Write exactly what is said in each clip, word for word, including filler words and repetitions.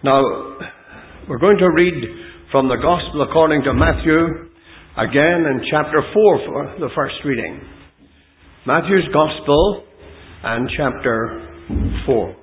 Now, we're going to read from the Gospel according to Matthew, again in chapter four for the first reading. Matthew's Gospel and chapter four.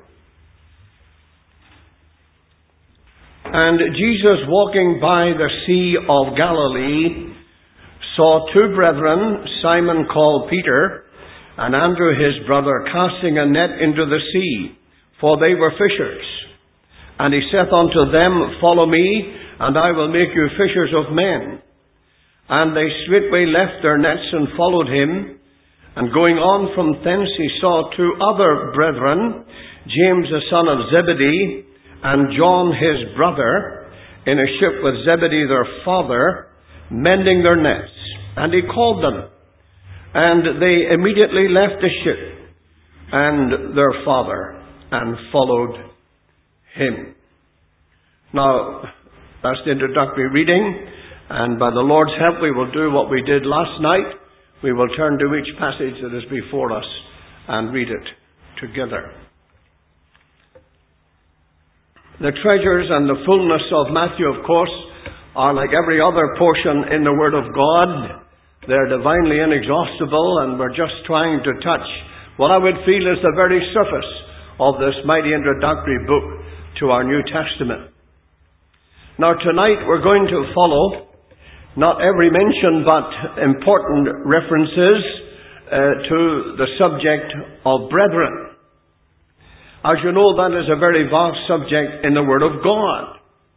And Jesus, walking by the Sea of Galilee, saw two brethren, Simon called Peter, and Andrew his brother, casting a net into the sea, for they were fishers. And he saith unto them, Follow me, and I will make you fishers of men. And they straightway left their nets and followed him. And going on from thence he saw two other brethren, James the son of Zebedee, and John his brother, in a ship with Zebedee their father, mending their nets. And he called them. And they immediately left the ship and their father, and followed him. Now, that's the introductory reading, and by the Lord's help we will do what we did last night. We will turn to each passage that is before us and read it together. The treasures and the fullness of Matthew, of course, are like every other portion in the Word of God. They're divinely inexhaustible, and we're just trying to touch what I would feel is the very surface of this mighty introductory book to our New Testament. Now tonight we're going to follow not every mention but important references uh, to the subject of brethren. As you know, that is a very vast subject in the Word of God.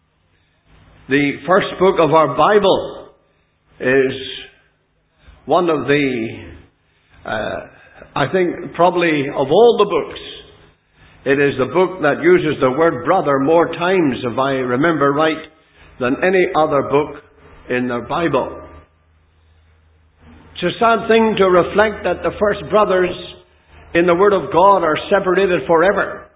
The first book of our Bible is one of the, uh, I think probably of all the books, it is the book that uses the word brother more times, if I remember right, than any other book in the Bible. It's a sad thing to reflect that the first brothers in the Word of God are separated forever.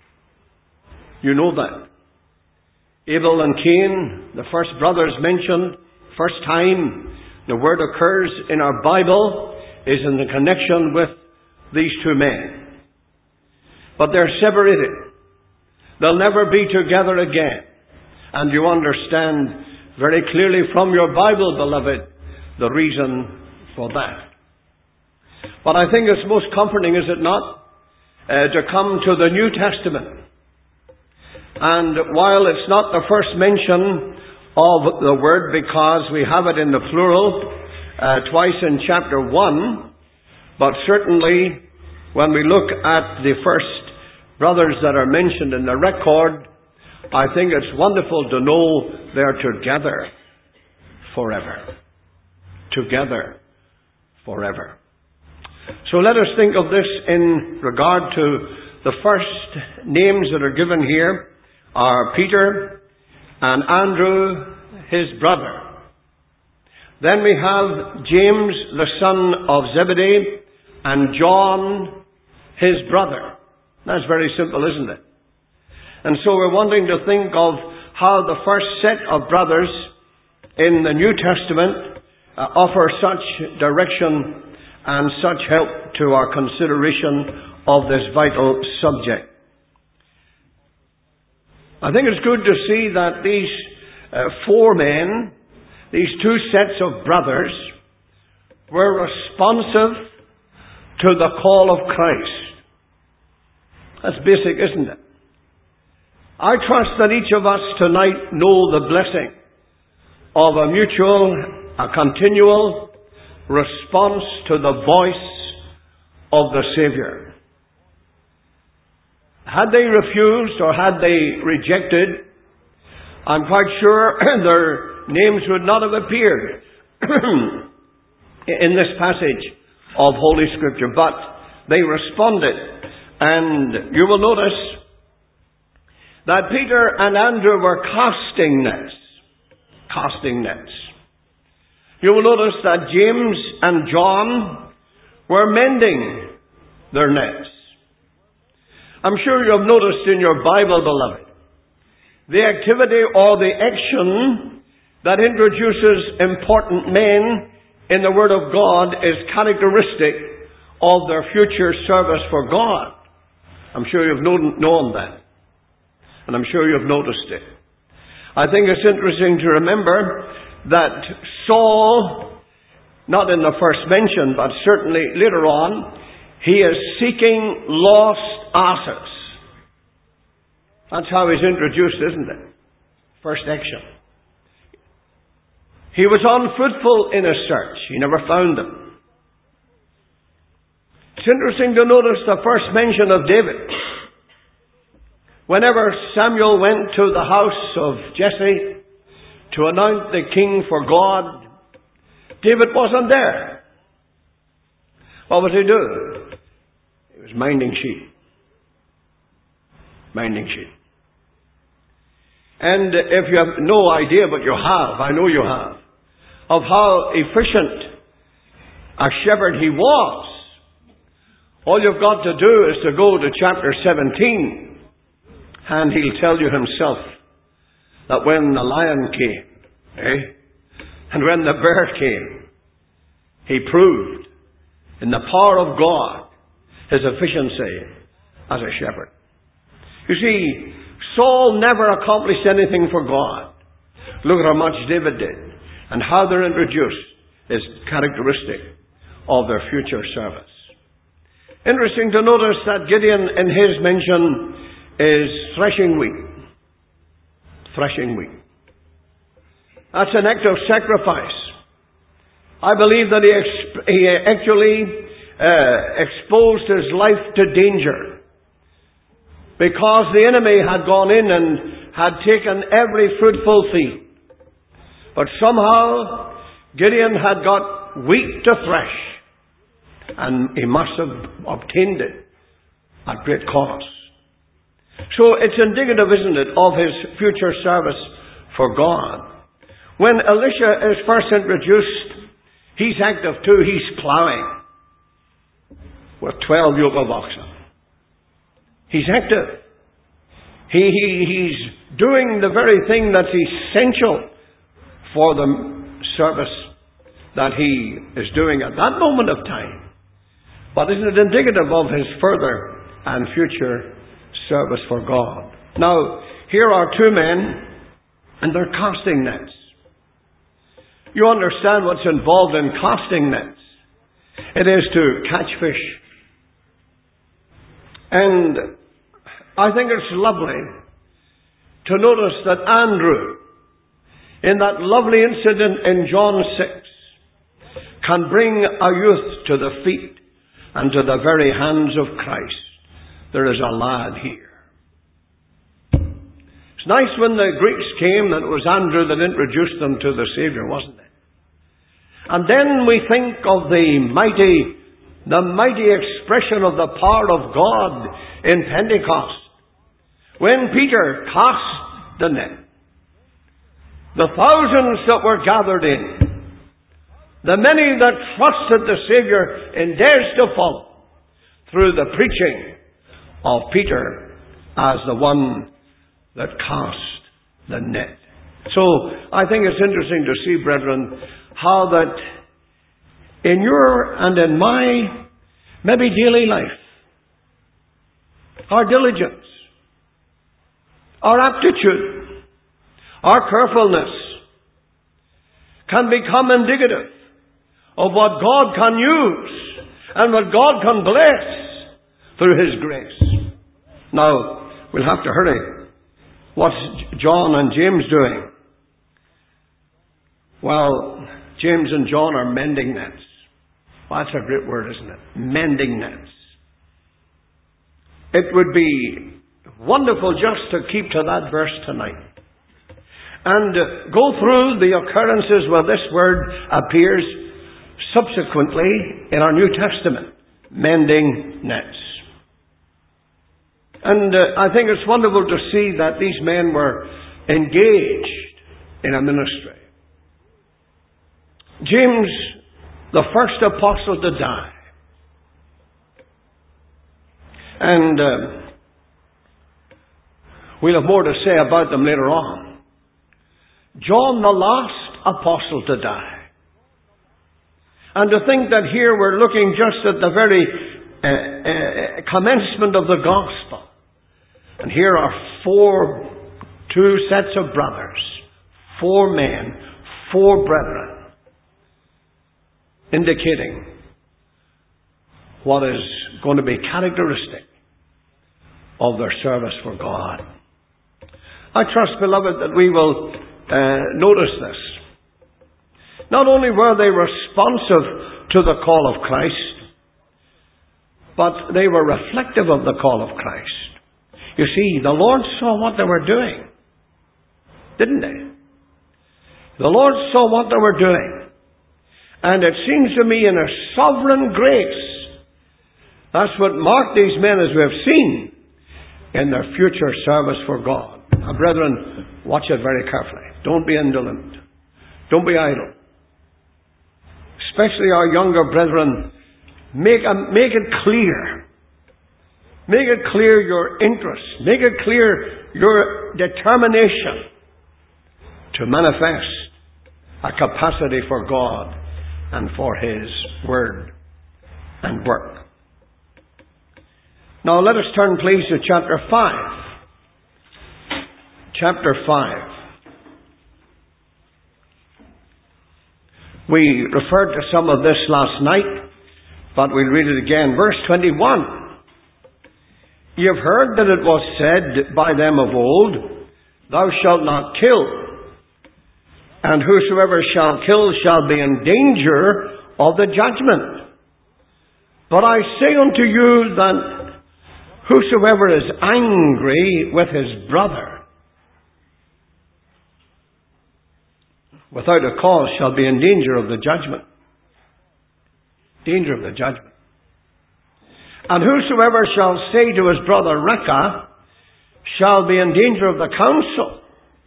You know that. Abel and Cain, the first brothers mentioned, first time the word occurs in our Bible is in the connection with these two men. But they're separated. They'll never be together again. And you understand very clearly from your Bible, beloved, the reason for that. But I think it's most comforting, is it not, uh, to come to the New Testament. And while it's not the first mention of the word, because we have it in the plural uh, twice in chapter one, but certainly when we look at the first brothers that are mentioned in the record, I think it's wonderful to know they're together forever. Together forever. So let us think of this in regard to the first names that are given here are Peter and Andrew, his brother. Then we have James, the son of Zebedee, and John, his brother. That's very simple, isn't it? And so we're wanting to think of how the first set of brothers in the New Testament uh, offer such direction and such help to our consideration of this vital subject. I think it's good to see that these uh, four men, these two sets of brothers, were responsive to the call of Christ. That's basic, isn't it? I trust that each of us tonight know the blessing of a mutual, a continual response to the voice of the Savior. Had they refused or had they rejected, I'm quite sure their names would not have appeared in this passage of Holy Scripture. But they responded. And you will notice that Peter and Andrew were casting nets. Casting nets. You will notice that James and John were mending their nets. I'm sure you have noticed in your Bible, beloved, the activity or the action that introduces important men in the Word of God is characteristic of their future service for God. I'm sure you've known, known that. And I'm sure you've noticed it. I think it's interesting to remember that Saul, not in the first mention, but certainly later on, he is seeking lost asses. That's how he's introduced, isn't it? First section. He was unfruitful in his search. He never found them. It's interesting to notice the first mention of David. Whenever Samuel went to the house of Jesse to anoint the king for God, David wasn't there. What was he doing? He was minding sheep. Minding sheep. And if you have no idea, but you have, I know you have, of how efficient a shepherd he was, all you've got to do is to go to chapter seventeen, and he'll tell you himself that when the lion came, eh, and when the bear came, he proved in the power of God his efficiency as a shepherd. You see, Saul never accomplished anything for God. Look at how much David did, and how they're introduced is characteristic of their future service. Interesting to notice that Gideon in his mention is threshing wheat. Threshing wheat. That's an act of sacrifice. I believe that he, exp- he actually uh, exposed his life to danger, because the enemy had gone in and had taken every fruitful field. But somehow Gideon had got wheat to thresh, and he must have obtained it at great cost. So it's indicative, isn't it, of his future service for God. When Elisha is first introduced, he's active too. He's ploughing with twelve yoke of oxen. He's active. He, he, he's doing the very thing that's essential for the service that he is doing at that moment of time. But isn't it indicative of his further and future service for God? Now, here are two men, and they're casting nets. You understand what's involved in casting nets. It is to catch fish. And I think it's lovely to notice that Andrew, in that lovely incident in John six, can bring a youth to the feet and to the very hands of Christ. There is a lad here. It's nice when the Greeks came that it was Andrew that introduced them to the Saviour, wasn't it? And then we think of the mighty, the mighty expression of the power of God in Pentecost. When Peter cast the net, the thousands that were gathered in, the many that trusted the Saviour in days to follow, through the preaching of Peter as the one that cast the net. So, I think it's interesting to see, brethren, how that in your and in my maybe daily life, our diligence, our aptitude, our carefulness can become indicative of what God can use and what God can bless through His grace. Now, we'll have to hurry. What's John and James doing? Well, James and John are mending nets. Well, that's a great word, isn't it? Mending nets. It would be wonderful just to keep to that verse tonight and uh, go through the occurrences where this word appears subsequently in our New Testament. Mending nets. And uh, I think it's wonderful to see that these men were engaged in a ministry. James, the first apostle to die. And uh, we'll have more to say about them later on. John, the last apostle to die. And to think that here we're looking just at the very uh, uh, commencement of the gospel. And here are four, two sets of brothers, four men, four brethren, indicating what is going to be characteristic of their service for God. I trust, beloved, that we will uh, notice this. Not only were they responsive to the call of Christ, but they were reflective of the call of Christ. You see, the Lord saw what they were doing, didn't they? The Lord saw what they were doing. And it seems to me in a sovereign grace, that's what marked these men, as we have seen, in their future service for God. Now, brethren, watch it very carefully. Don't be indolent. Don't be idle. Especially our younger brethren, make, a, make it clear. Make it clear your interest. Make it clear your determination to manifest a capacity for God and for His Word and work. Now let us turn, please, to chapter five. Chapter five. We referred to some of this last night, but we'll read it again. Verse twenty-one. "You have heard that it was said by them of old, Thou shalt not kill, and whosoever shall kill shall be in danger of the judgment. But I say unto you that whosoever is angry with his brother without a cause shall be in danger of the judgment." Danger of the judgment. "And whosoever shall say to his brother, Raca, shall be in danger of the council.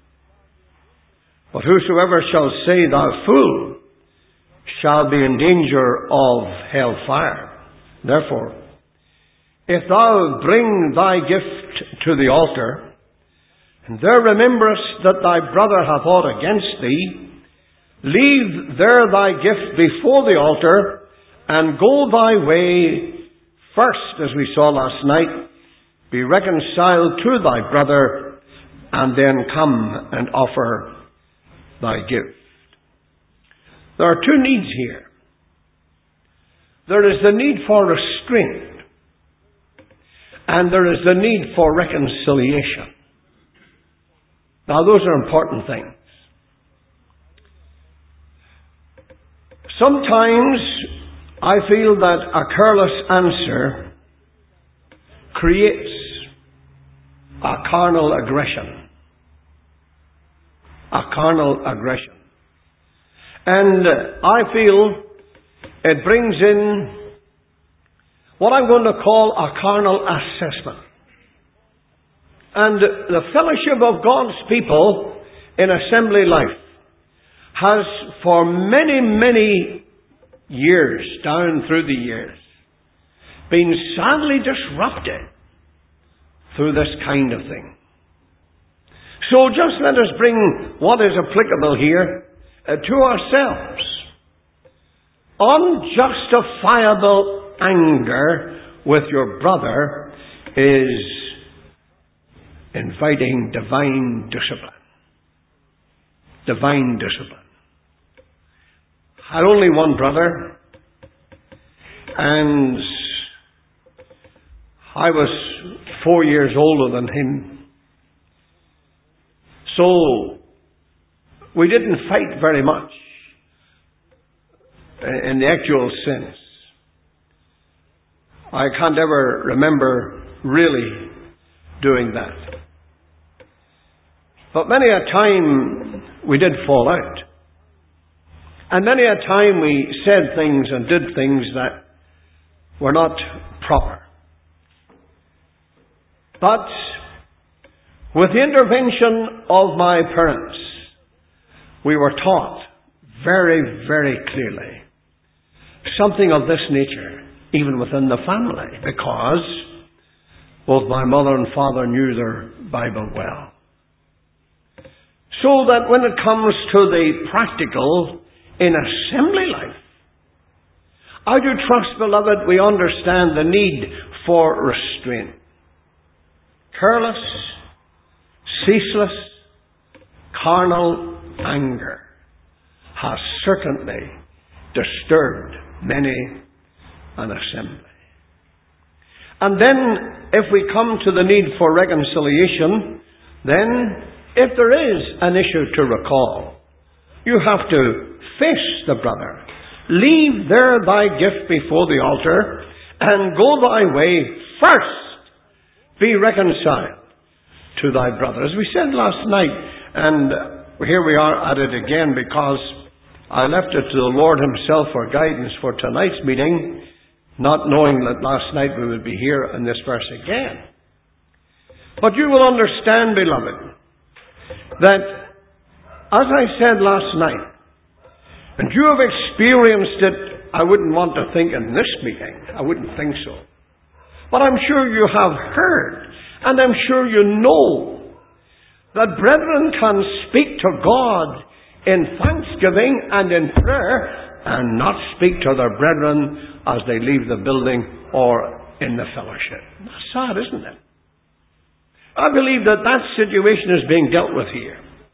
But whosoever shall say, Thou fool, shall be in danger of hell fire. Therefore, if thou bring thy gift to the altar, and there rememberest that thy brother hath aught against thee, leave there thy gift before the altar, and go thy way. First, as we saw last night, be reconciled to thy brother, and then come and offer thy gift." There are two needs here. There is the need for restraint, and there is the need for reconciliation. Now, those are important things. Sometimes I feel that a careless answer creates a carnal aggression. A carnal aggression. And I feel it brings in what I'm going to call a carnal assessment. And the fellowship of God's people in assembly life has for many, many years, down through the years, been sadly disrupted through this kind of thing. So just let us bring what is applicable here uh, to ourselves. Unjustifiable anger with your brother is inviting divine discipline. Divine discipline. I had only one brother, and I was four years older than him. So we didn't fight very much in the actual sense. I can't ever remember really doing that. But many a time we did fall out. And many a time we said things and did things that were not proper. But with the intervention of my parents, we were taught very, very clearly something of this nature, even within the family, because both my mother and father knew their Bible well. So that when it comes to the practical in assembly life, I do trust, beloved, we understand the need for restraint. Careless, ceaseless, carnal anger has certainly disturbed many an assembly. And then, if we come to the need for reconciliation, then, if there is an issue to recall, you have to face the brother. Leave there thy gift before the altar, and go thy way first. Be reconciled to thy brother. As we said last night, and here we are at it again, because I left it to the Lord Himself for guidance for tonight's meeting, not knowing that last night we would be here in this verse again. But you will understand, beloved, that, as I said last night, and you have experienced it, I wouldn't want to think in this meeting, I wouldn't think so. But I'm sure you have heard, and I'm sure you know, that brethren can speak to God in thanksgiving and in prayer, and not speak to their brethren as they leave the building or in the fellowship. That's sad, isn't it? I believe that that situation is being dealt with here.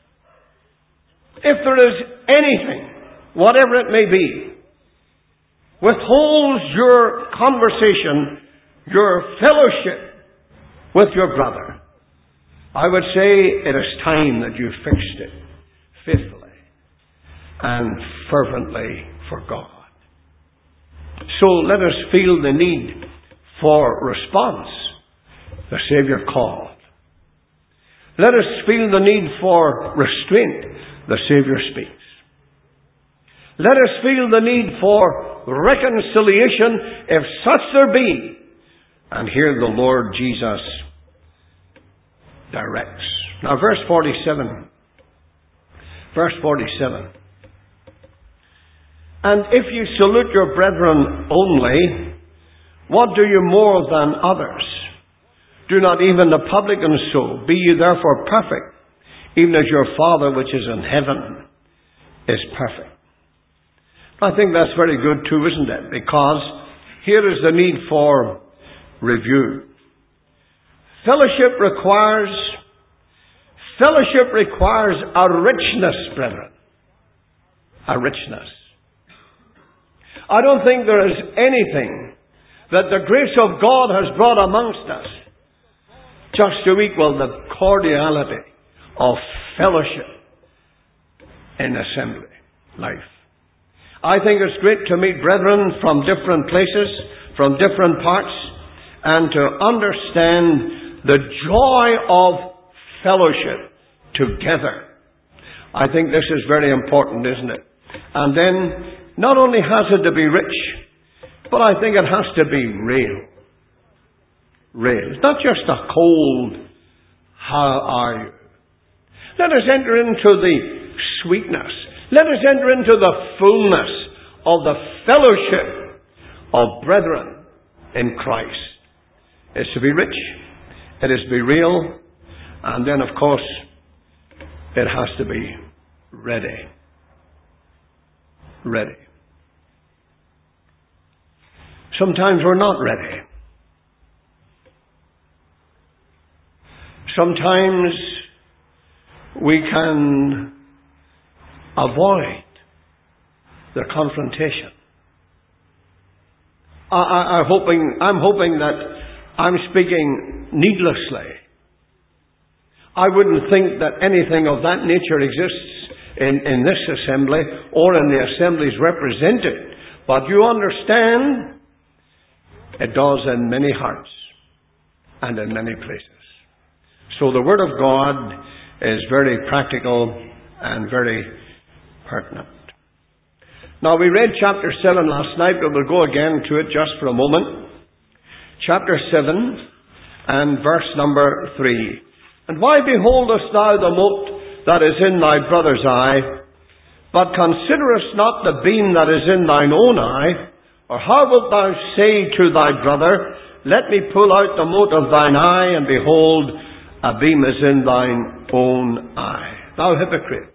If there is anything, whatever it may be, withholds your conversation, your fellowship with your brother, I would say it is time that you fixed it faithfully and fervently for God. So let us feel the need for response. The Saviour called. Let us feel the need for restraint. The Saviour speaks. Let us feel the need for reconciliation, if such there be. And here the Lord Jesus directs. Now verse forty-seven. Verse forty-seven. And if you salute your brethren only, what do you more than others? Do not even the publicans so. Be ye therefore perfect, even as your Father which is in heaven is perfect. I think that's very good too, isn't it? Because here is the need for review. Fellowship requires, fellowship requires a richness, brethren. A richness. I don't think there is anything that the grace of God has brought amongst us just to equal the cordiality of fellowship in assembly life. I think it's great to meet brethren from different places, from different parts, and to understand the joy of fellowship together. I think this is very important, isn't it? And then, not only has it to be rich, but I think it has to be real. Real. It's not just a cold, how are you? Let us enter into the sweetness. Let us enter into the fullness of the fellowship of brethren in Christ. It's to be rich. It is to be real. And then, of course, it has to be ready. Ready. Sometimes we're not ready. Sometimes we can avoid the confrontation. I, I, I'm hoping, I'm hoping that I'm speaking needlessly. I wouldn't think that anything of that nature exists in, in this assembly or in the assemblies represented. But you understand, it does in many hearts and in many places. So the Word of God is very practical and very pertinent. Now we read chapter seven last night, but we'll go again to it just for a moment. Chapter seven and verse number three. And why beholdest thou the mote that is in thy brother's eye, but considerest not the beam that is in thine own eye? Or how wilt thou say to thy brother, let me pull out the mote of thine eye, and behold, a beam is in thine own eye? Thou hypocrite,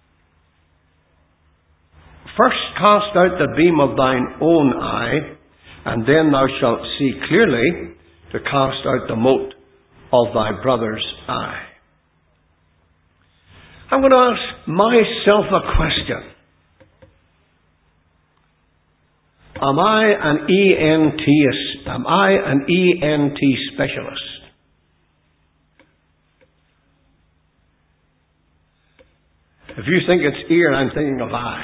first cast out the beam of thine own eye, and then thou shalt see clearly to cast out the mote of thy brother's eye. I'm going to ask myself a question. Am I an E N T, am I an E N T specialist? If you think it's ear, I'm thinking of eye.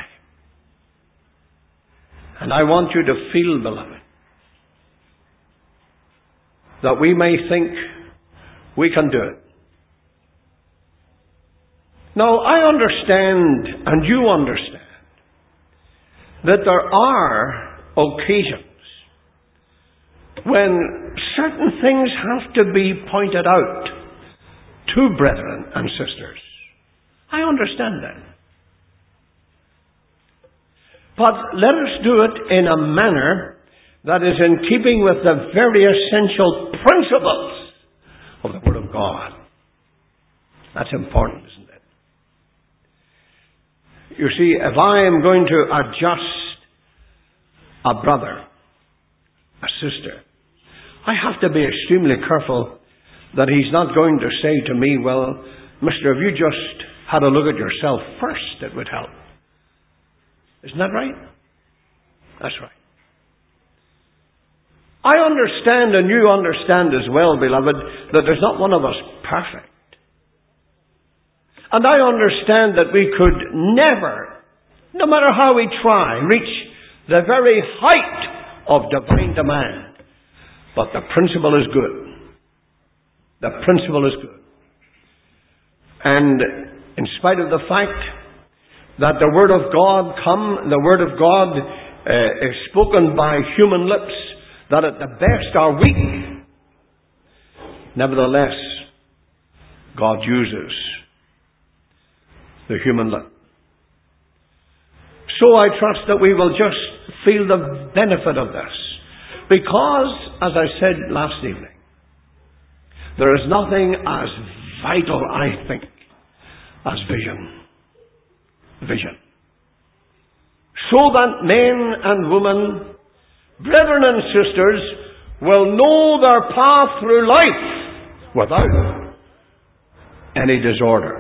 And I want you to feel, beloved, that we may think we can do it. Now, I understand, and you understand, that there are occasions when certain things have to be pointed out to brethren and sisters. I understand that. But let us do it in a manner that is in keeping with the very essential principles of the Word of God. That's important, isn't it? You see, if I am going to adjust a brother, a sister, I have to be extremely careful that he's not going to say to me, well, mister, if you just had a look at yourself first, it would help. Isn't that right? That's right. I understand, and you understand as well, beloved, that there's not one of us perfect. And I understand that we could never, no matter how we try, reach the very height of divine demand. But the principle is good. The principle is good. And in spite of the fact that the Word of God come, the Word of God uh, is spoken by human lips, that at the best are weak, nevertheless, God uses the human lip. So I trust that we will just feel the benefit of this. Because, as I said last evening, there is nothing as vital, I think, as vision. Vision. So that men and women, brethren and sisters, will know their path through life without any disorder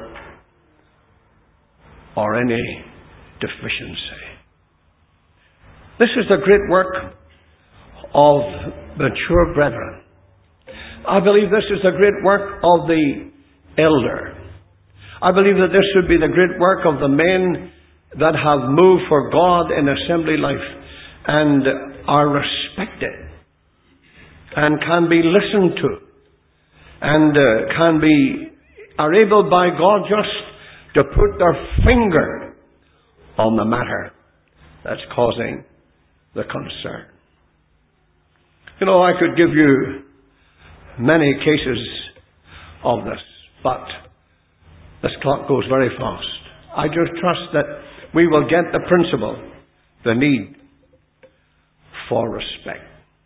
or any deficiency. This is the great work of mature brethren. I believe this is the great work of the elder. I believe that this should be the great work of the men that have moved for God in assembly life and are respected and can be listened to and uh, can be, are able by God just to put their finger on the matter that's causing the concern. You know, I could give you many cases of this, but this clock goes very fast. I just trust that we will get the principle, the need for respect.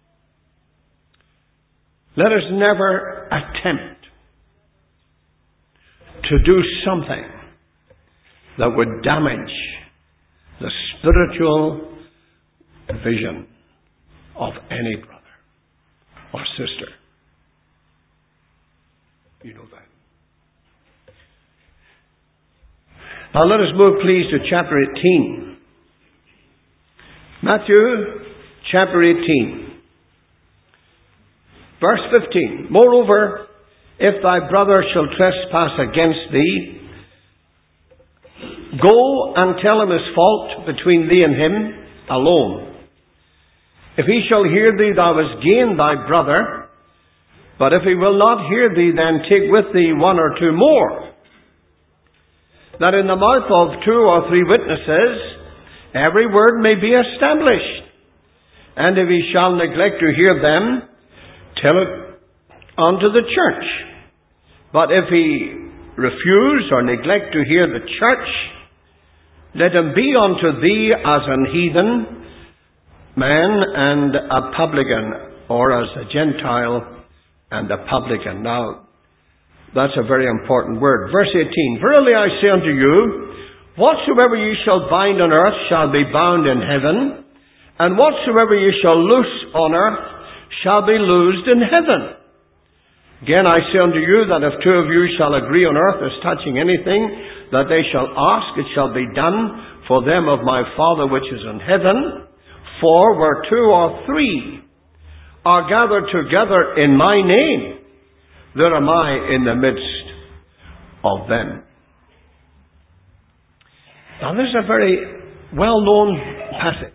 Let us never attempt to do something that would damage the spiritual vision of any brother or sister. You know that. Now let us move please to chapter eighteen. Matthew chapter eighteen. Verse fifteen. Moreover, if thy brother shall trespass against thee, go and tell him his fault between thee and him alone. If he shall hear thee, thou hast gained thy brother. But if he will not hear thee, then take with thee one or two more, that in the mouth of two or three witnesses every word may be established. And if he shall neglect to hear them, tell it unto the church. But if he refuse or neglect to hear the church, let him be unto thee as an heathen man and a publican, or as a Gentile and a publican. Now, that's a very important word. Verse eighteen. Verily I say unto you, whatsoever ye shall bind on earth shall be bound in heaven, and whatsoever ye shall loose on earth shall be loosed in heaven. Again, I say unto you that if two of you shall agree on earth as touching anything that they shall ask, it shall be done for them of my Father which is in heaven. For where two or three are gathered together in my name, there am I in the midst of them. Now, this is a very well-known passage.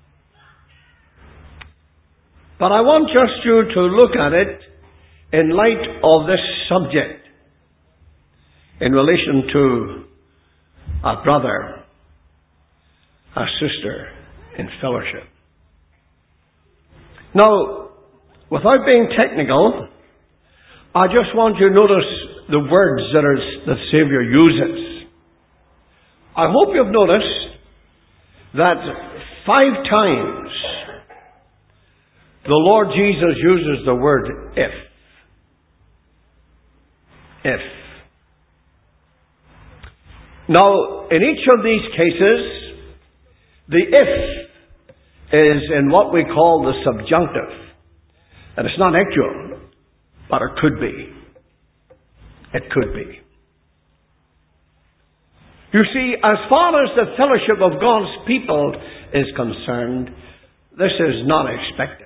But I want just you to look at it in light of this subject in relation to a brother, a sister in fellowship. Now, without being technical, I just want you to notice the words that are, the Saviour uses. I hope you've noticed that five times the Lord Jesus uses the word if. If. Now, in each of these cases, the if is in what we call the subjunctive. And it's not actual, but it could be. It could be. You see, as far as the fellowship of God's people is concerned, this is not expected.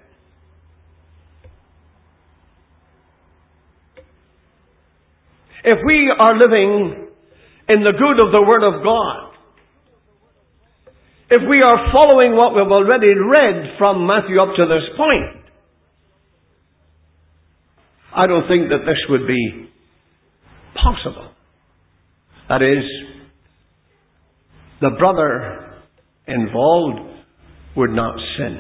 If we are living in the good of the Word of God, if we are following what we've already read from Matthew up to this point, I don't think that this would be possible. That is, the brother involved would not sin.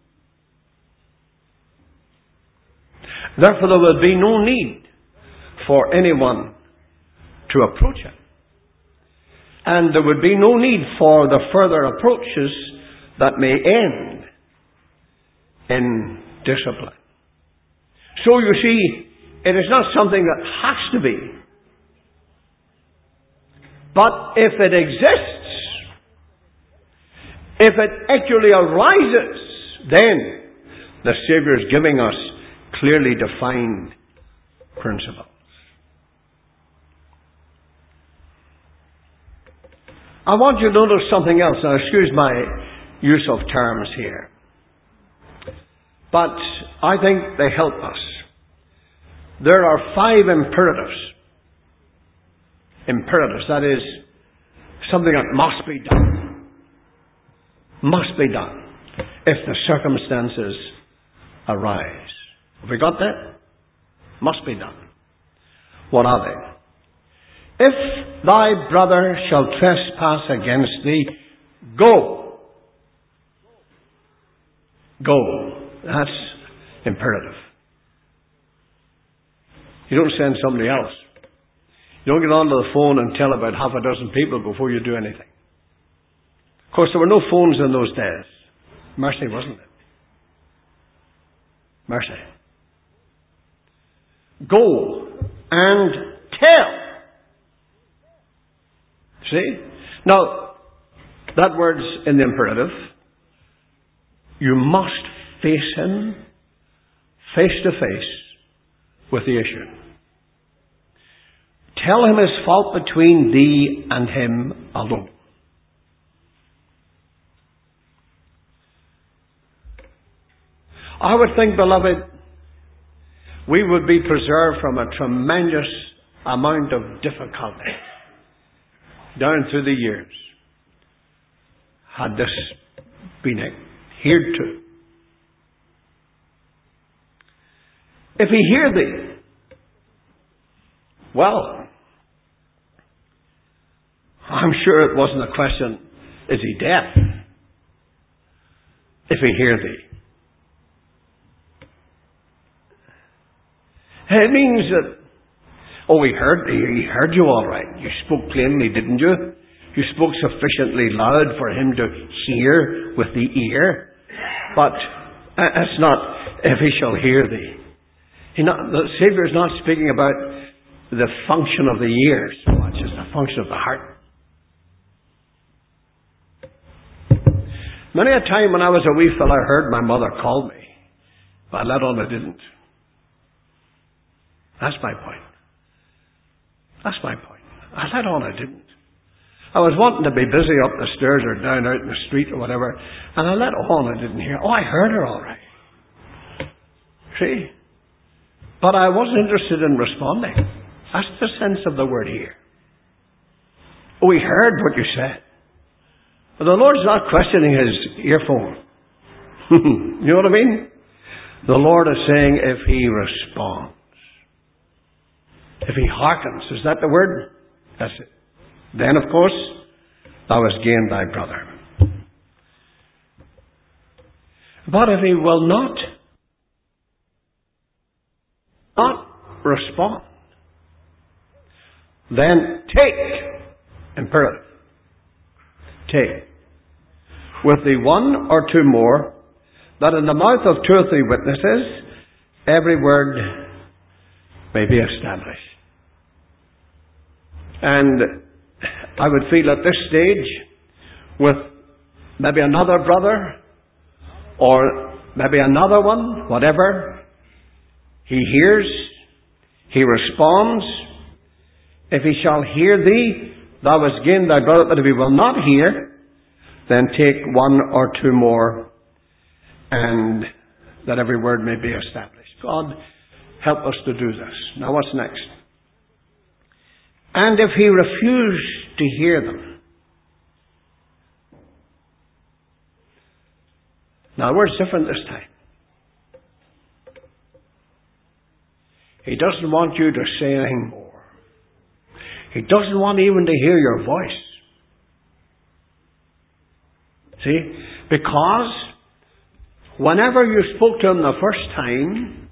Therefore, there would be no need for anyone to approach him. And there would be no need for the further approaches that may end in discipline. So you see, it is not something that has to be. But if it exists, if it actually arises, then the Saviour is giving us clearly defined principles. I want you to notice something else. Now, excuse my use of terms here. But I think they help us. There are five imperatives. Imperatives, that is, something that must be done. Must be done if the circumstances arise. Have we got that? Must be done. What are they? If thy brother shall trespass against thee, go. Go. That's imperative. You don't send somebody else. You don't get onto the phone and tell about half a dozen people before you do anything. Of course, there were no phones in those days. Mercy, wasn't it? Mercy. Go and tell. See? Now, that word's in the imperative. You must face him face to face with the issue. Tell him his fault between thee and him alone. I would think, beloved, we would be preserved from a tremendous amount of difficulty down through the years had this been adhered to. If he hear thee, well, I'm sure it wasn't a question, is he deaf? If he hear thee. It means that, oh, he heard, he heard you all right. You spoke plainly, didn't you? You spoke sufficiently loud for him to hear with the ear. But it's not, if he shall hear thee. He not, the Saviour is not speaking about the function of the ears so much as the function of the heart. Many a time when I was a wee fellow, I heard my mother call me. But I let on I didn't. That's my point. That's my point. I let on I didn't. I was wanting to be busy up the stairs or down out in the street or whatever, and I let on I didn't hear. Oh, I heard her all right. See? But I wasn't interested in responding. That's the sense of the word here. We heard what you said. But the Lord's not questioning his earphone. You know what I mean? The Lord is saying if he responds. If he hearkens. Is that the word? That's it. Then, of course, thou hast gained thy brother. But if he will not, not respond, then take, imperative, take, with thee one or two more, that in the mouth of two or three witnesses every word may be established. And I would feel at this stage, with maybe another brother, or maybe another one, whatever, he hears, he responds. If he shall hear thee, thou hast gained thy brother. But if he will not hear, then take one or two more, and that every word may be established. God, help us to do this. Now what's next? And if he refuse to hear them. Now the word's different this time. He doesn't want you to say anything more. He doesn't want even to hear your voice. See? Because whenever you spoke to him the first time,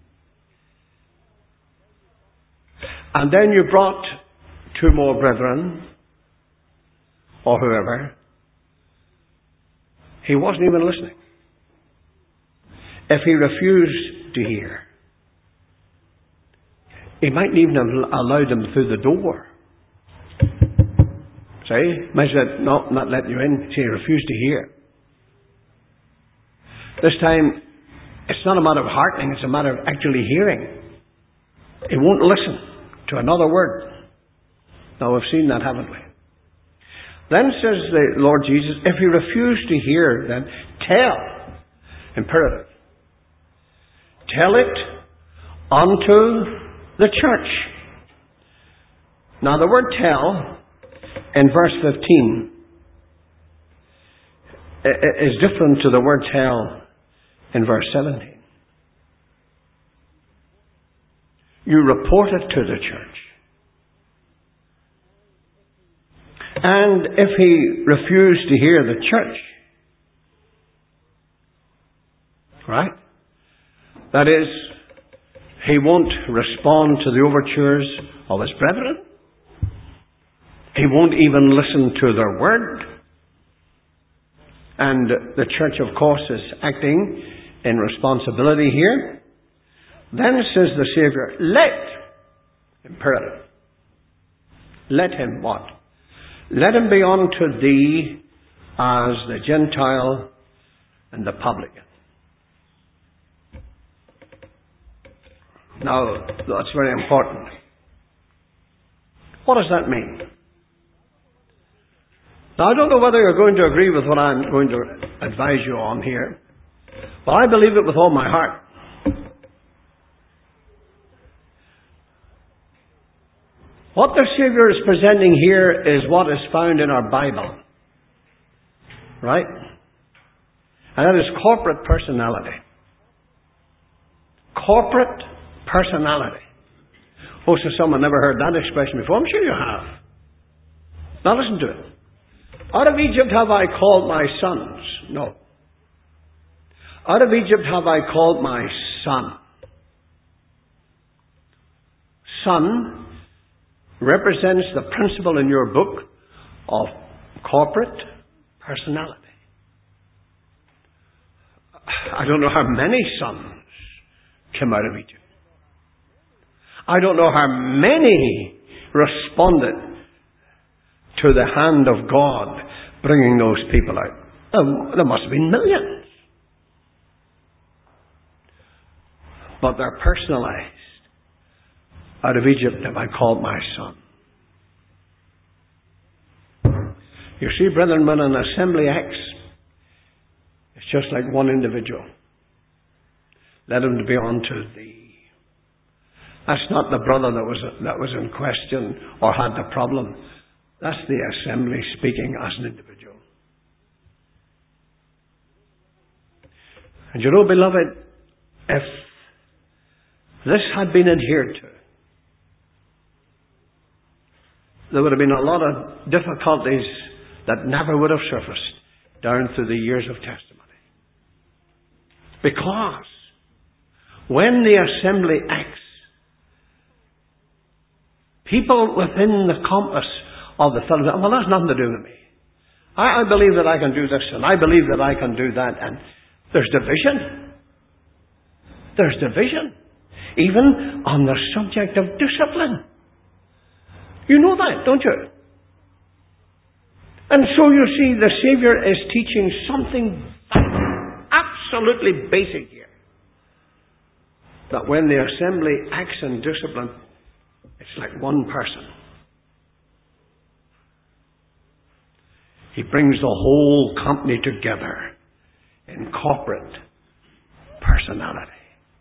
and then you brought two more brethren, or whoever, he wasn't even listening. If he refused to hear, he mightn't even have allowed them through the door. See? Might have no, not letting you in. See, he refused to hear. This time, it's not a matter of hearkening, it's a matter of actually hearing. He won't listen to another word. Now, we've seen that, haven't we? Then says the Lord Jesus, if he refuse to hear, then tell, imperative, tell it unto the church. Now, the word tell in verse fifteen is different to the word tell in verse seventeen. You report it to the church. And if he refused to hear the church, right? That is, he won't respond to the overtures of his brethren. He won't even listen to their word. And the church, of course, is acting in responsibility here. Then says the Savior, let, imperative, let him what? Let him be unto thee as the Gentile and the publican. Now, that's very important. What does that mean? Now, I don't know whether you're going to agree with what I'm going to advise you on here, but I believe it with all my heart. What the Savior is presenting here is what is found in our Bible. Right? And that is corporate personality. Corporate personality. Oh, so someone never heard that expression before. I'm sure you have. Now listen to it. Out of Egypt have I called my sons. No. Out of Egypt have I called my son. Son represents the principle in your book of corporate personality. I don't know how many sons came out of Egypt. I don't know how many responded to the hand of God bringing those people out. Um, there must have been millions. But they're personalized out of Egypt have I called my son. You see, brethren, when an assembly acts, it's just like one individual. Let him be unto thee. That's not the brother that was that was in question or had the problem. That's the assembly speaking as an individual. And you know, beloved, if this had been adhered to, there would have been a lot of difficulties that never would have surfaced down through the years of testimony. Because when the assembly acts, people within the compass of the fellowship, well, that's nothing to do with me. I, I believe that I can do this, and I believe that I can do that, and there's division. There's division. Even on the subject of discipline. You know that, don't you? And so you see, the Savior is teaching something absolutely basic here. That when the assembly acts in discipline, it's like one person. He brings the whole company together in corporate personality.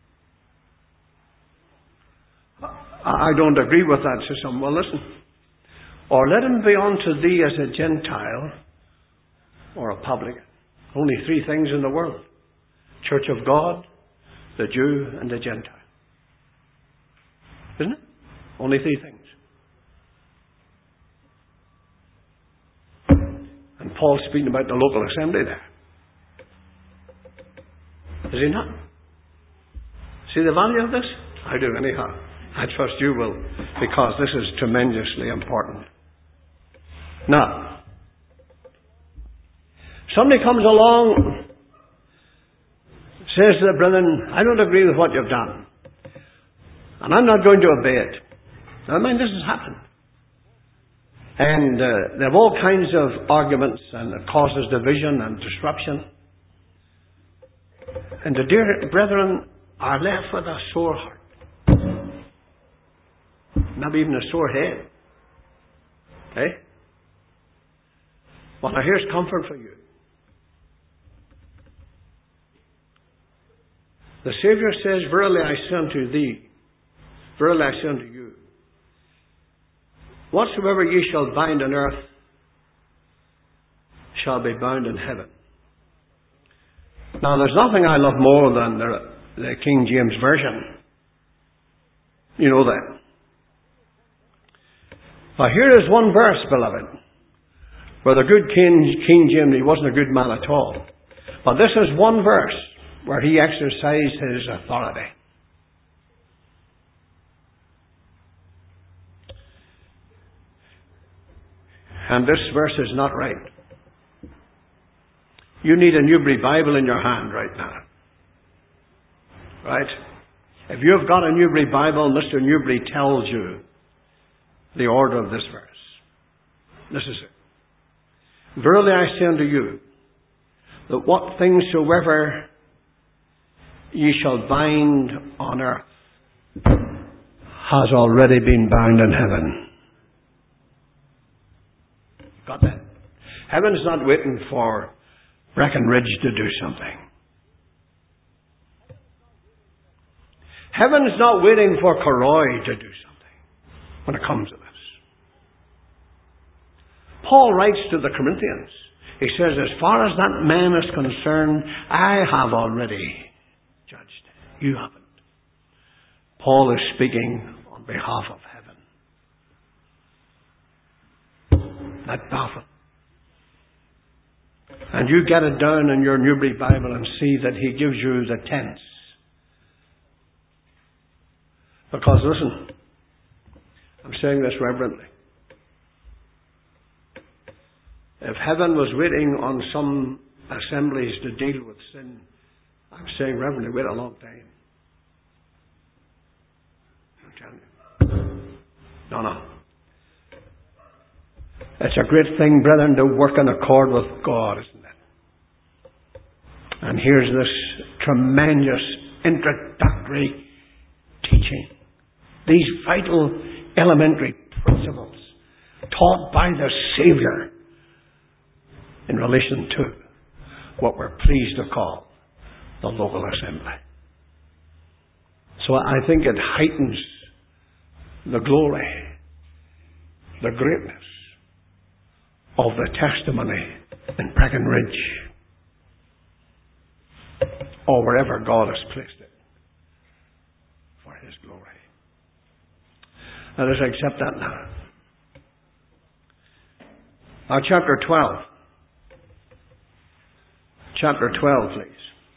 I don't agree with that, says some. Well, listen. Or let him be unto thee as a Gentile or a publican. Only three things in the world. Church of God, the Jew, and the Gentile. Isn't it? Only three things. And Paul's speaking about the local assembly there. Is he not? See the value of this? I do anyhow. I trust you will, because this is tremendously important. Now, somebody comes along, says to the brethren, I don't agree with what you've done, and I'm not going to obey it. Now, I mean, this has happened. And uh, there are all kinds of arguments, and it causes division and disruption. And the dear brethren are left with a sore heart. Maybe even a sore head. Eh? Well, now here's comfort for you. The Savior says, verily I say unto thee, verily I say unto you, whatsoever ye shall bind on earth shall be bound in heaven. Now, there's nothing I love more than the, the King James Version. You know that. Now, here is one verse, beloved, where the good King, King James, he wasn't a good man at all. But this is one verse where he exercised his authority. And this verse is not right. You need a Newbury Bible in your hand right now. Right? If you've got a Newbury Bible, Mister Newbury tells you the order of this verse. This is it. Verily I say unto you, that what things soever ye shall bind on earth has already been bound in heaven. Got that? Heaven's not waiting for Breckenridge to do something. Heaven's not waiting for Corroy to do something when it comes to this. Paul writes to the Corinthians. He says, as far as that man is concerned, I have already judged. You haven't. Paul is speaking on behalf of heaven. That powerful. And you get it down in your Newbury Bible and see that he gives you the tense. Because listen, I'm saying this reverently. If heaven was waiting on some assemblies to deal with sin, I'm saying reverently, wait a long time. I'm telling you. No, no. It's a great thing, brethren, to work in accord with God, isn't it? And here's this tremendous introductory teaching. these vital, elementary principles taught by the Savior in relation to what we're pleased to call the local assembly. So I think it heightens the glory, the greatness of the testimony in Breckenridge, or wherever God has placed it for His glory. Let us accept that now. Now, chapter twelve. Chapter twelve, please.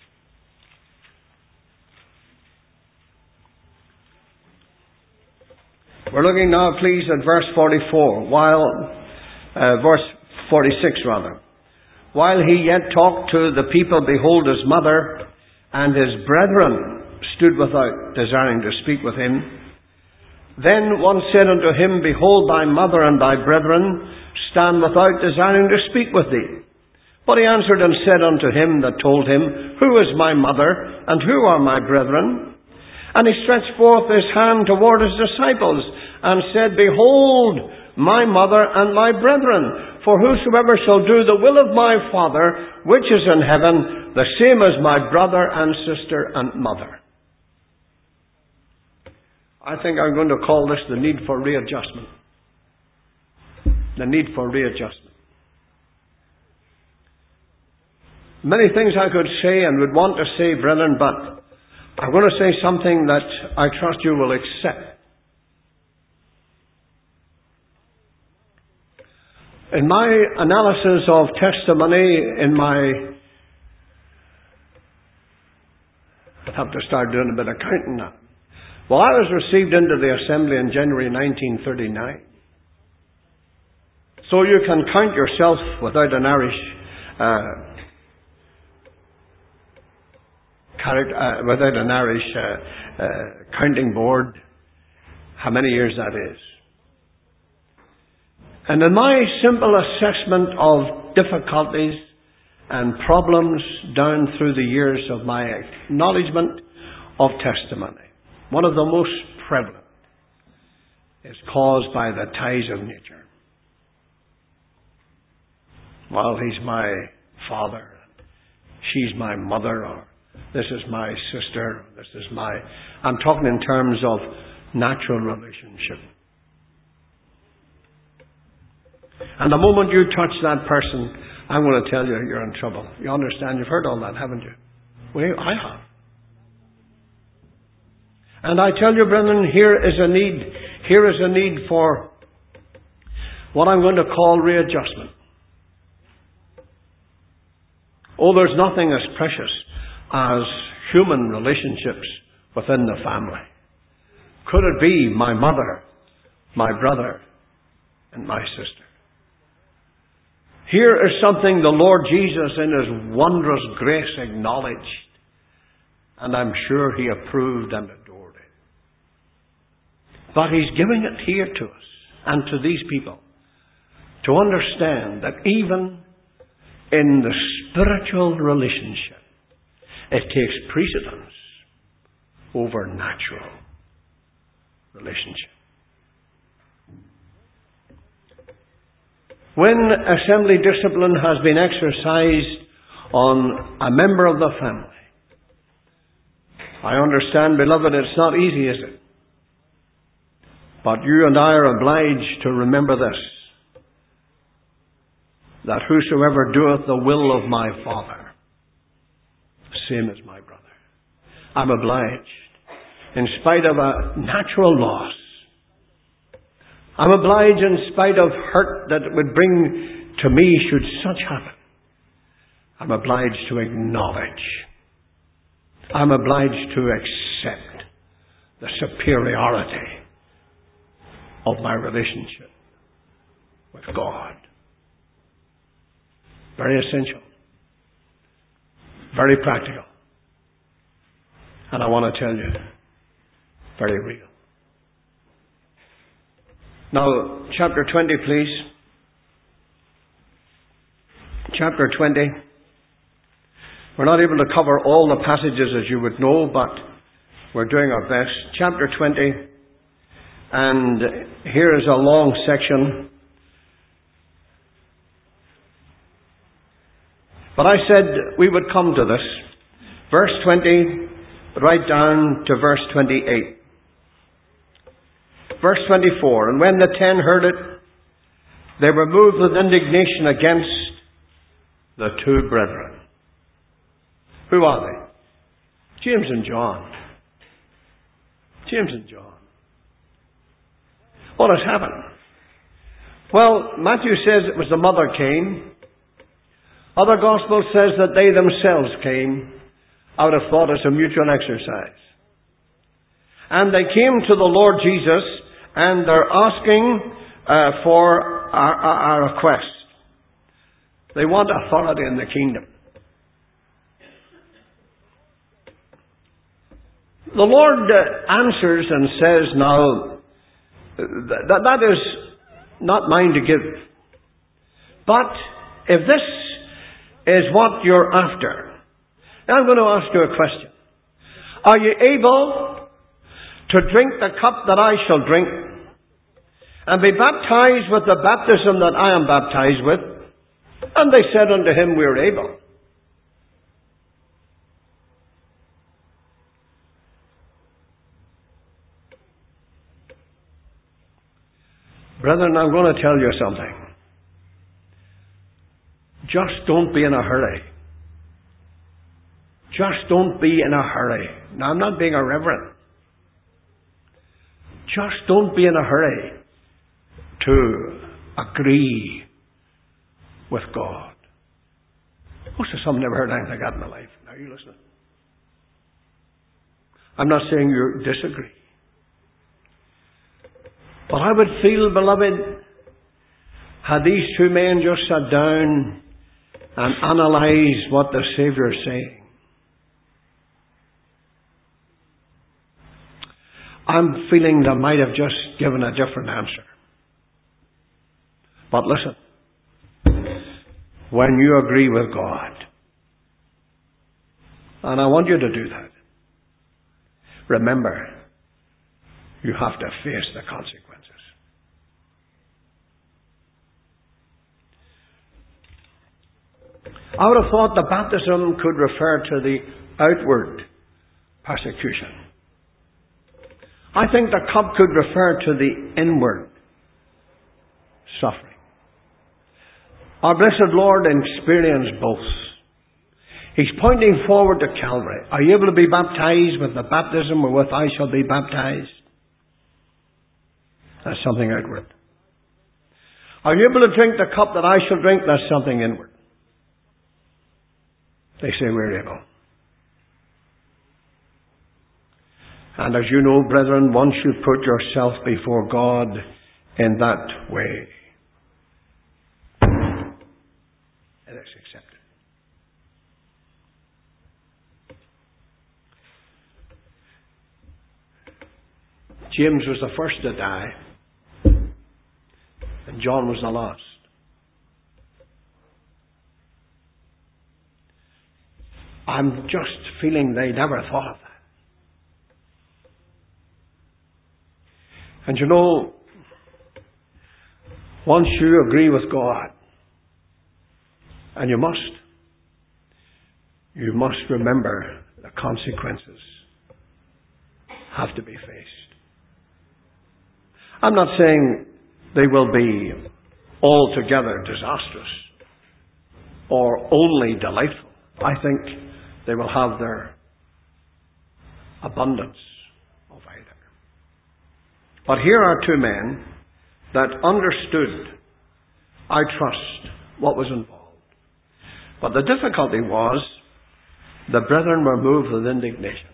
We're looking now, please, at verse forty-four. While, uh, verse forty-six, rather. While he yet talked to the people, behold, his mother and his brethren stood without, desiring to speak with him. Then one said unto him, Behold, thy mother and thy brethren stand without, desiring to speak with thee. But he answered and said unto him that told him, Who is my mother, and who are my brethren? And he stretched forth his hand toward his disciples, and said, Behold, my mother and my brethren. For whosoever shall do the will of my Father, which is in heaven, the same as my brother and sister and mother. I think I'm going to call this the need for readjustment. The need for readjustment. Many things I could say and would want to say, brethren, but I'm going to say something that I trust you will accept. In my analysis of testimony, in my... I'd have to start doing a bit of counting now. Well, I was received into the assembly in January nineteen thirty-nine. So you can count yourself without an Irish... Uh, Character, uh, without an Irish uh, uh, counting board, how many years that is. And in my simple assessment of difficulties and problems down through the years of my acknowledgement of testimony, one of the most prevalent is caused by the ties of nature. Well, he's my father, she's my mother, or this is my sister, this is my... I'm talking in terms of natural relationship. And the moment you touch that person, I'm going to tell you you're in trouble. You understand? You've heard all that, haven't you? Well, I have. And I tell you, brethren, here is a need. Here is a need for what I'm going to call readjustment. Oh, there's nothing as precious as human relationships within the family. Could it be my mother, my brother, and my sister? Here is something the Lord Jesus in His wondrous grace acknowledged, and I'm sure He approved and adored it. But He's giving it here to us and to these people to understand that even in the spiritual relationship, it takes precedence over natural relationship. When assembly discipline has been exercised on a member of the family, I understand, beloved, it's not easy, is it? But you and I are obliged to remember this, that whosoever doeth the will of my Father, same as my brother. I'm obliged, in spite of a natural loss. I'm obliged in spite of hurt that it would bring to me should such happen. I'm obliged to acknowledge. I'm obliged to accept the superiority of my relationship with God. Very essential. Very practical. And I want to tell you, very real. Now, chapter twenty, please. Chapter twenty. We're not able to cover all the passages as you would know, but we're doing our best. Chapter twenty. And here is a long section. But I said we would come to this. Verse twenty, right down to verse twenty-eight. Verse twenty-four, and when the ten heard it, they were moved with indignation against the two brethren. Who are they? James and John. James and John. What has happened? Well, Matthew says it was the mother came. Other Gospel says that they themselves came. I would have thought it's a mutual exercise. And they came to the Lord Jesus, and they're asking uh, for our, our, our request. They want authority in the kingdom. The Lord uh, answers and says, now, that, that is not mine to give. But if this is what you're after, I'm going to ask you a question. Are you able to drink the cup that I shall drink and be baptized with the baptism that I am baptized with? And they said unto him, we are able. Brethren, I'm going to tell you something. Just don't be in a hurry. Just don't be in a hurry. Now, I'm not being irreverent. Just don't be in a hurry to agree with God. Most of some never heard anything like that in my life. Now, you listening? I'm not saying you disagree. But I would feel, beloved, had these two men just sat down and analysed what the Saviour is saying. I'm feeling they might have just given a different answer. But listen, when you agree with God, and I want you to do that, remember, you have to face the consequences. I would have thought the baptism could refer to the outward persecution. I think the cup could refer to the inward suffering. Our blessed Lord experienced both. He's pointing forward to Calvary. Are you able to be baptized with the baptism wherewith I shall be baptized? That's something outward. Are you able to drink the cup that I shall drink? That's something inward. They say we're able. And as you know, brethren, once you put yourself before God in that way, it is accepted. James was the first to die, and John was the last. I'm just feeling they never thought of that. And you know, once you agree with God, and you must, you must remember the consequences have to be faced. I'm not saying they will be altogether disastrous or only delightful. I think they will have their abundance of either. But here are two men that understood, I trust, what was involved. But the difficulty was, the brethren were moved with indignation.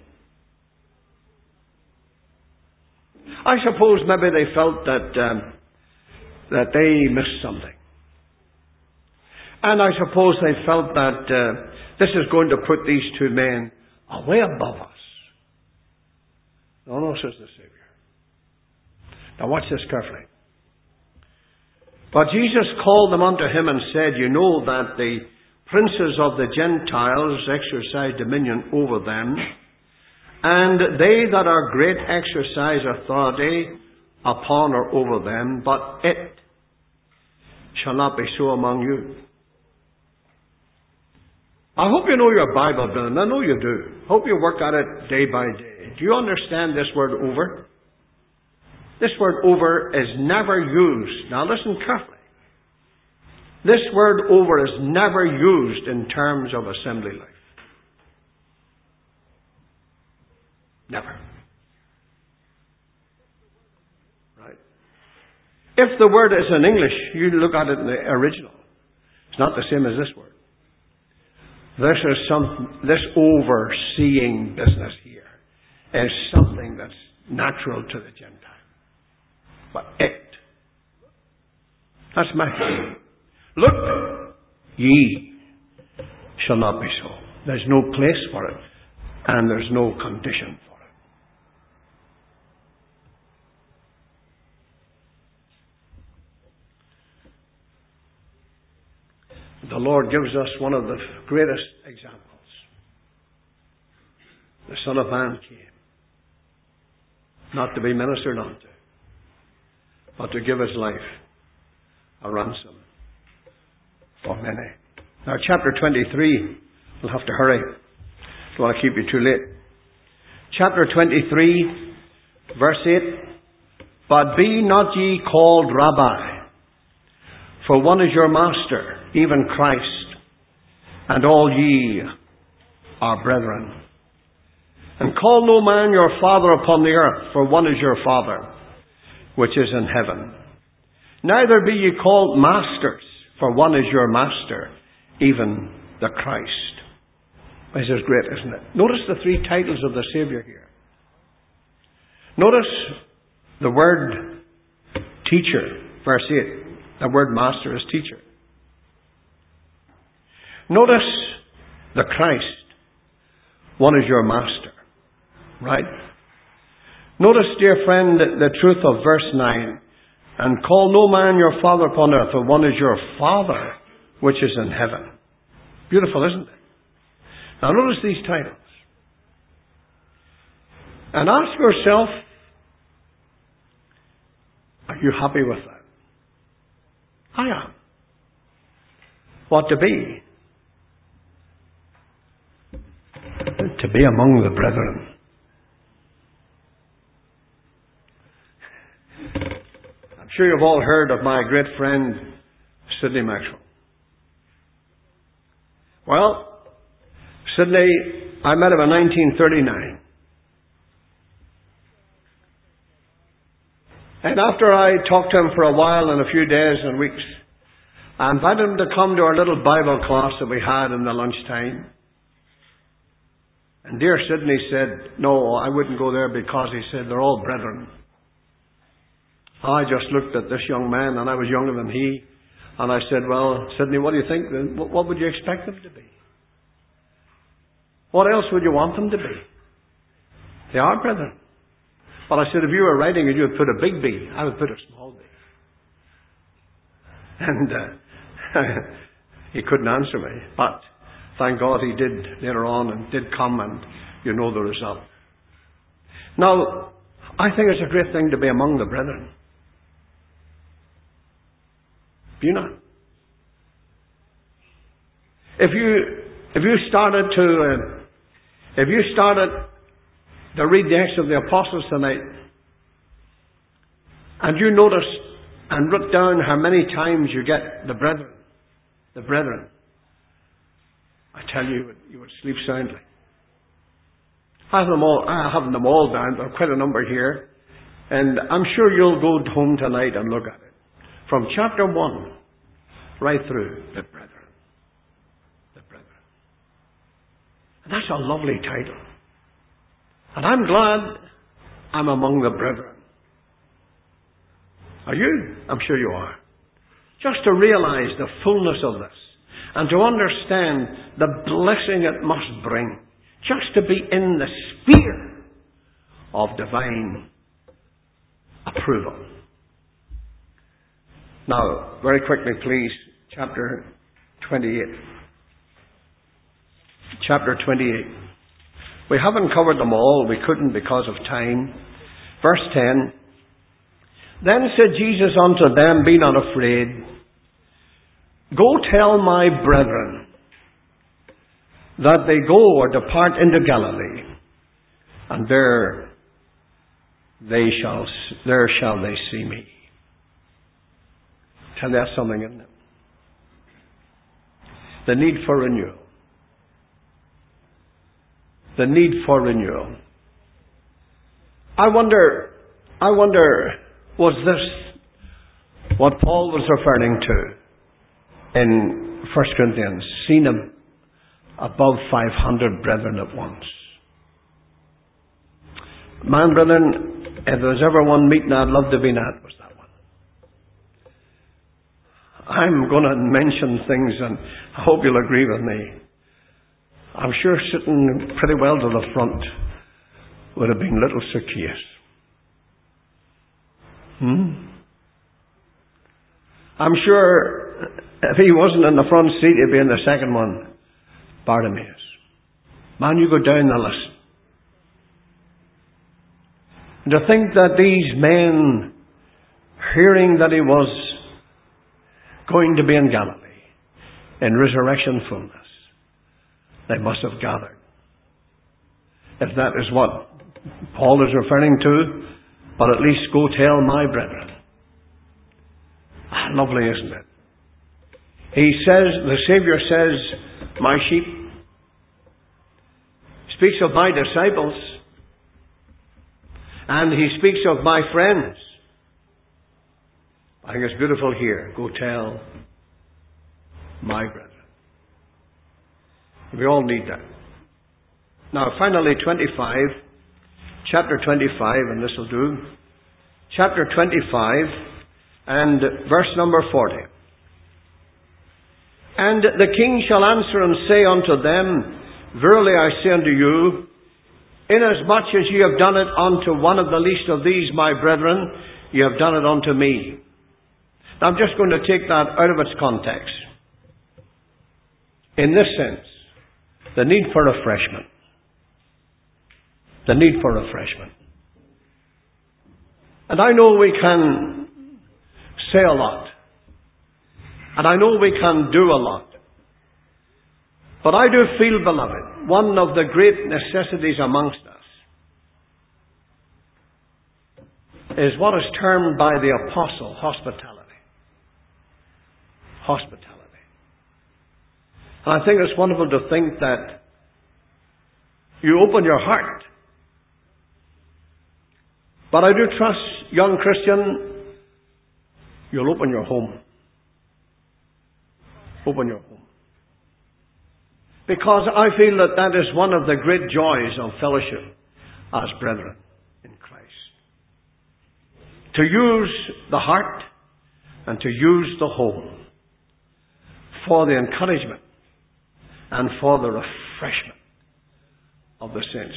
I suppose maybe they felt that um, that they missed something. And I suppose they felt that uh, this is going to put these two men way above us. No, no, says the Savior. Now watch this carefully. But Jesus called them unto him and said, you know that the princes of the Gentiles exercise dominion over them, and they that are great exercise authority upon or over them, but it shall not be so among you. I hope you know your Bible, Bill, and I know you do. Hope you work at it day by day. Do you understand this word over? This word over is never used. Now listen carefully. This word over is never used in terms of assembly life. Never. Right? If the word is in English, you look at it in the original. It's not the same as this word. This is some, this overseeing business here is something that's natural to the Gentile. But it, that's my thing. Look, ye shall not be so. There's no place for it, and there's no condition for it. The Lord gives us one of the greatest examples. The Son of Man came, not to be ministered unto, but to give his life a ransom for many. Now, chapter twenty-three, we'll have to hurry. Don't want to keep you too late. Chapter twenty-three, verse eight. But be not ye called Rabbi, for one is your master, even Christ, and all ye are brethren. And call no man your father upon the earth, for one is your Father, which is in heaven. Neither be ye called masters, for one is your master, even the Christ. This is great, isn't it? Notice the three titles of the Savior here. Notice the word teacher, verse eight. The word master is teacher. Notice the Christ. One is your master. Right? Notice, dear friend, the truth of verse nine. And call no man your father upon earth, for one is your Father, which is in heaven. Beautiful, isn't it? Now notice these titles. And ask yourself, are you happy with that? I am. What to be? To be among the brethren. I'm sure you've all heard of my great friend, Sidney Maxwell. Well, Sidney, I met him in nineteen thirty-nine. And after I talked to him for a while and a few days and weeks, I invited him to come to our little Bible class that we had in the lunchtime. And dear Sidney said, no, I wouldn't go there because he said, they're all brethren. I just looked at this young man, and I was younger than he, and I said, well, Sidney, what do you think? What would you expect them to be? What else would you want them to be? They are brethren. But I said, if you were writing it, you would put a big B. I would put a small b. And uh, he couldn't answer me. But thank God he did later on and did come, and you know the result. Now, I think it's a great thing to be among the brethren. Do you not? If you if you started to uh, if you started to read the Acts of the Apostles tonight, and you noticed and wrote down how many times you get the brethren, the brethren, I tell you, you would, you would sleep soundly. I have them all. I have them all down. There are quite a number here, and I'm sure you'll go home tonight and look at it from chapter one right through the brethren, the brethren. And that's a lovely title. And I'm glad I'm among the brethren. Are you? I'm sure you are. Just to realize the fullness of this and to understand the blessing it must bring. Just to be in the sphere of divine approval. Now, very quickly, please, chapter twenty-eight. Chapter twenty-eight. We haven't covered them all. We couldn't because of time. Verse ten. Then said Jesus unto them, Be not afraid. Go tell my brethren that they go or depart into Galilee, and there they shall there shall they see me. Tell you that's something, isn't it? The need for renewal. The need for renewal. I wonder, I wonder, was this what Paul was referring to in First Corinthians? Seen him above five hundred brethren at once. Man, brethren, if there's ever one meeting I'd love to be at, was that one. I'm going to mention things, and I hope you'll agree with me. I'm sure sitting pretty well to the front would have been little Zacchaeus. Hmm? I'm sure if he wasn't in the front seat, he'd be in the second one. Bartimaeus. Man, you go down the list. And to think that these men, hearing that he was going to be in Galilee, in resurrection fullness, they must have gathered. If that is what Paul is referring to, but at least go tell my brethren. Ah, lovely, isn't it? He says, the Saviour says, my sheep. Speaks of my disciples. And he speaks of my friends. I think it's beautiful here. Go tell my brethren. We all need that. Now, finally, twenty-five. Chapter twenty-five, and this will do. Chapter twenty-five, and verse number forty. And the king shall answer and say unto them, Verily I say unto you, inasmuch as ye have done it unto one of the least of these my brethren, ye have done it unto me. Now I'm just going to take that out of its context. In this sense, the need for refreshment. The need for refreshment. And I know we can say a lot. And I know we can do a lot. But I do feel, beloved, one of the great necessities amongst us is what is termed by the apostle hospitality. Hospitality. And I think it's wonderful to think that you open your heart. But I do trust, young Christian, you'll open your home. Open your home. Because I feel that that is one of the great joys of fellowship as brethren in Christ. To use the heart and to use the home for the encouragement and for the refreshment of the saints.